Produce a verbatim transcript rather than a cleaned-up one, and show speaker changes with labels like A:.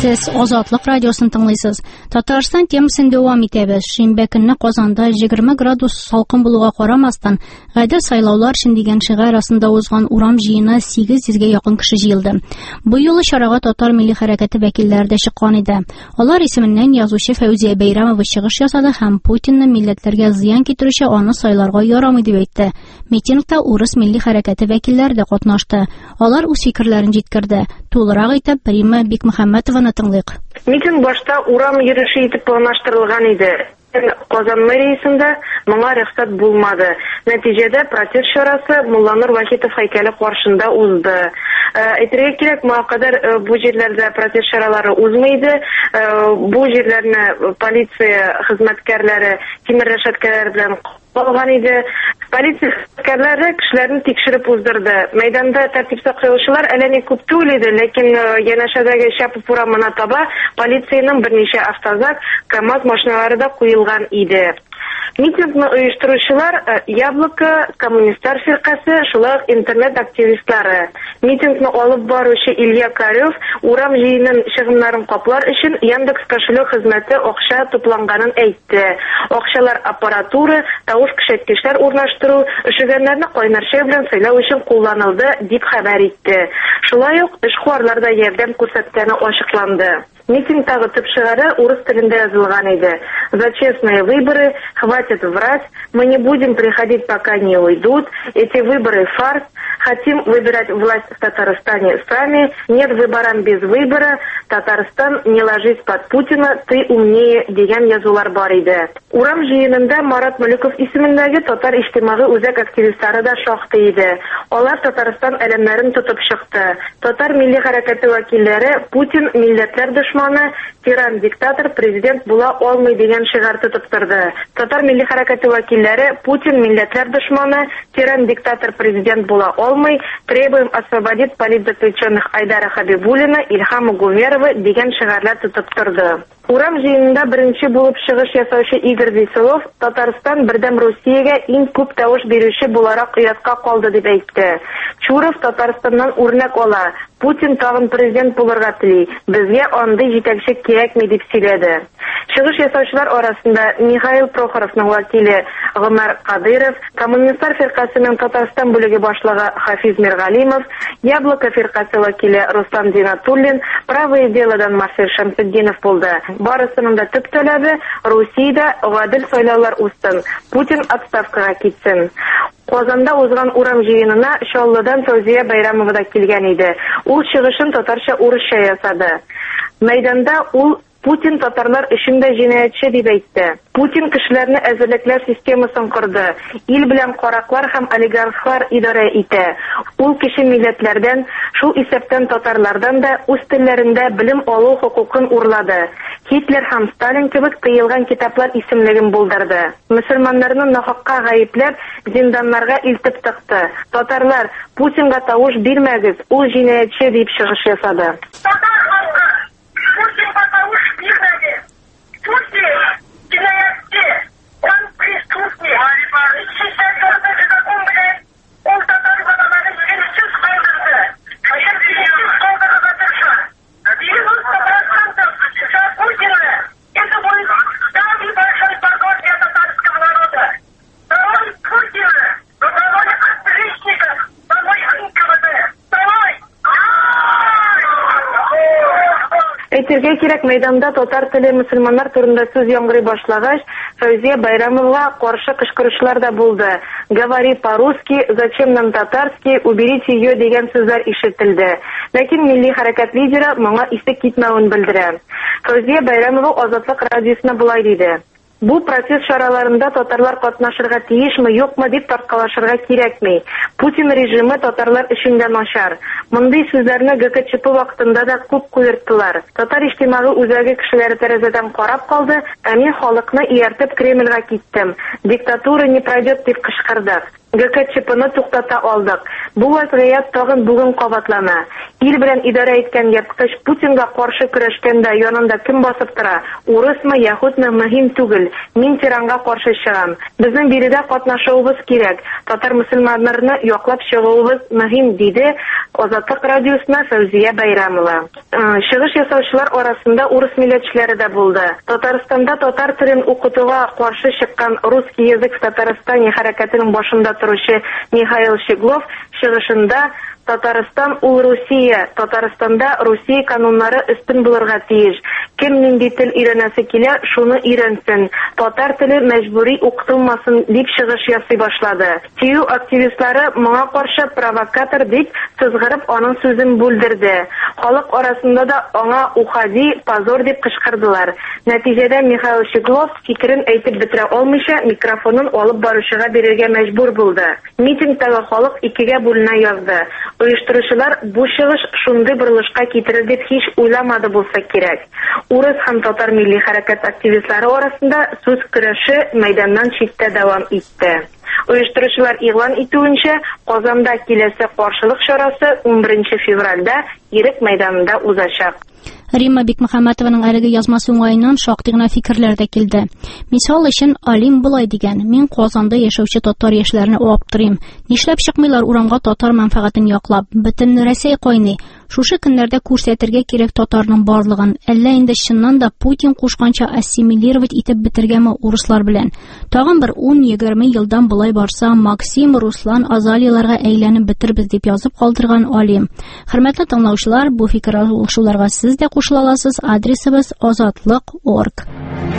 A: Сез Азатлык радиосын тыңлыйсыз. Татарстан темасын дәвам итәбез. Шимбә көнне Казанда егерме градус салкын булуга карамастан, гадел сайлаулар өчен дигән шигар арасында узган урам җыены сигез йөзгә якын кеше җыелды. Бу юлы чарага Татар милли хәрәкәте вәкилләре дә чыккан иде. Алар исеменнән язучы Фәүзия Бәйрәмова чыгыш ясады һәм Путинны милләтләргә зыян китерүче аны сайларга ярамый дип әйтте. Митингта урыс милли хәрәкәте вәкилләре дә катнашты. Алар үз фикерләрен җиткерде. Тулырак итеп Прима Бикмөхәммәтованы тыңлыйк.
B: Митинг башта урам йөреше итеп планлаштырылган иде. Казан мэриясендә моңа рөхсәт булмады. Нәтиҗәдә протест чарасы Мулланур Вахитов һәйкәле каршында узды. Әйтергә кирәк, моңа кадәр бу җирләрдә протест чаралары узмый иде. Бу җирләрне полиция хезмәткәрләре тимер рәшәткәләр белән каплаган иде. Полиция хезмәткәрләре кешеләрне тикшереп уздырды. Мәйданда тәртип саклаучылар әле ни күп түгел иде, ләкин янәшәдәге Шәпов урамына таба полициянең берничә автозак, КамАЗ машиналары да куелган иде. Митингны оештыручылар Яблоко, Коммунистлар фиркасы, шулай ук интернет-активистлары. Митингны алып баручы Илья Карев урам җыенын чыгымнарын каплар өчен Яндекс кошелек хезмәте акча тупланганын әйтте. Акчалар аппаратура, тавыш көчәткечләр урнаштыру, эшегәннәрне кайнар чәй белән сыйлау өчен кулланылды дип хәбәр итте. Шулай ук эшкуарлар да ярдәм күрсәткәне ачыкланды. Митингтагы төп шигары урыс телендә язылган иде. За честные выборы, хватит врать, мы не будем приходить, пока не уйдут, эти выборы фарс, хотим выбирать власть в Татарстане сами, нет выборам без выбора, Татарстан, не ложись под Путина, ты умнее дигән язулар бар иде. Урам җыенында Марат Мөлеков исемендәге татар иҗтимагый үзәк активистлары да шактый иде. Алар Татарстан әлемнәрен тотып чыкты. Татар милли хәрәкәте вәкилләре Путин милләтләр дошманы, тиран диктатор, президент була алмый дигән шигар тотып торды. Татар милли хәрәкәте вәкилләре Путин милләтләр дошманы, тиран диктатор, президент була алмый, требуем освободить политзаключенных Айдара Хабибуллина, Ильхама Гумерова дигән шигарлар тотып торды. Урам җыенында беренче булып чыгыш ясаучы Игорь Веселов Татарстан бердәм Русиягә иң күп тавыш бирүче буларак оятка калды дип әйтте. Чуров Татарстаннан үрнәк ала. Путин тагын президент булырга тели. Безгә андый җитәкче кирәкми дип сөйләде. Чыгыш ясаучылар арасында Михаил Прохоровның вәкиле Гомар Кадыров, Коммунистлар фиркасының Татарстан бүлеге башлыгы Хафиз Миргалимов, Яблоко фиркасы вәкиле Руслан Зинатуллин, Правое делодан Марсель Шамсетдинов булды. Барысының да төп талабы Русиядә гадел сайлаулар узсын, Путин отставкага китсен. Казанда узган урам җыенына Чаллыдан Фәүзия Бәйрәмова да килгән иде. Ул чыгышын татарча урысча ясады. Мәйданда ул Путин татарлар өчен дә җинаятьче дип әйтте. Путин кешеләрне әзерлекләр системасын корды. Ил белән караклар һәм олигархлар идарә итә. Ул кеше милләтләрдән, шул исәптән татарлардан да үз телләрендә белем алу хокукын урлады. Гитлер һәм Сталин кебек тыелган китаплар исемлеген булдырды. Мөселманнарны нахакка гаепләп, зинданнарга илтеп тыкты. Татарлар, Путинга тавыш бирмәгез, ул җинаятьче дип чыгыш ясады.
C: Путин потому что бедный, Путин җинаятьче, он преступник. Сейчас это закон, блядь, он татар балаларын җирсез калдырды. Хәер дигән калдырга тырыша. девяносто процентов за Путина. Это будет самый большой позор для татарского народа. Давай Путина, давай отличников, давай НКВД, давай!
B: Әйтергә кирәк, мәйданда татар теле мөселманнар турында сүз яңгырый башлагач, Фәүзия Бәйрәмовага каршы кычкырышлар да булды. Говори по-русски, зачем нам татарский, уберите ее дигән сүзләр ишетелде. Ләкин милли хәрәкәт лидеры моңа исе китмәвен белдерә. Фәүзия Бәйрәмова Азатлык радиосына булай диде. Бу протест чараларында татарлар катнашырга тиешме, юкмы дип тарткалашырга кирәкми. Путин режимы татарлар өчен дә начар. Мондый сүзләрне ГКЧП вакытында да күп куерттылар. Татар иҗтимагый үзәге кешеләре тәрәзәдән карап калды, ә мин халыкны ияртеп Кремльгә киттем. Диктатура не пройдет дип кычкырдык. Гэ Ка Чэ Пэны туктата алдык. Бу вазгыять тагын бүген кабатлана. Ил белән идарә иткән ерткыч Путинга каршы көрәшкәндә янында кем басып тора? Урысмы, яһудмы, мөһим түгел. Мин тиранга каршы чыгам. Безнең биредә катнашуыбыз кирәк. Татар мөселманнарны яклап чыгуыбыз мөһим, диде Азатлык радиосына Фәүзия Байрамова. Чыгыш ясаучылар арасында урыс милләтчеләре дә булды. Татарстанда татар телен укытуга каршы чыккан Русский язык в Татарстане хәрәкәтенең башында торучы Михаил Щеглов чыгышында Татарстан ул Русия, Татарстанда Русия кануннары өстен булырга тиеш. Кем нинди тел өйрәнәсе килә, шуны өйрәнсен. Татар теле мәҗбүри укытылмасын дип чыгыш ясый башлады. ТИҮ активистлары моңа каршы провокатор дип сызгырып аның сүзен бүлдерде. Халык арасында да аңа ухади, позор дип кычкырдылар. Нәтиҗәдә Михаил Щеглов фикерен әйтеп бетерә алмыйча микрофонын алып баручыга бирергә мәҗбүр булды. Митингтагы халык икегә бүленә язды. Оештыручылар бу чыгыш шундый борылышка китерер дип һич уйламады булса кирәк. Урыс һәм татар милли хәрәкәт активистлары арасында сүз көрәше мәйданнан читтә дәвам итте. Оештыручылар игълан итүенчә, Казанда киләсе каршылык чарасы ун беренче февральдә Ирек мәйданында узачак.
A: Римма Бикмөхәммәтованың әлеге язмасы уңайыннан шактый гына фикерләр дә килде. Мисал өчен Алим булай дигән: "Мин Казанда яшәүче татар яшьләрне аптырыйм. Нишләп чыкмыйлар урамга татар мәнфәгатен яклап? Бөтен Россия кайный. Шушы көннәрдә күрсәтергә кирәк татарның барлыгын. Әллә инде чыннан да Путин кушканча ассимилировать итеп бетергәме урыслар белән? Тагын бер ун-егерме елдан булай барса, Максим, Руслан, Азалияларга әйләнеп бетербез", дип язып калдырган Алим. Хөрмәтле тыңлаучылар, бу фикер алышуларга сез дә кушыла аласыз. Адресыбыз азатлык точка орг.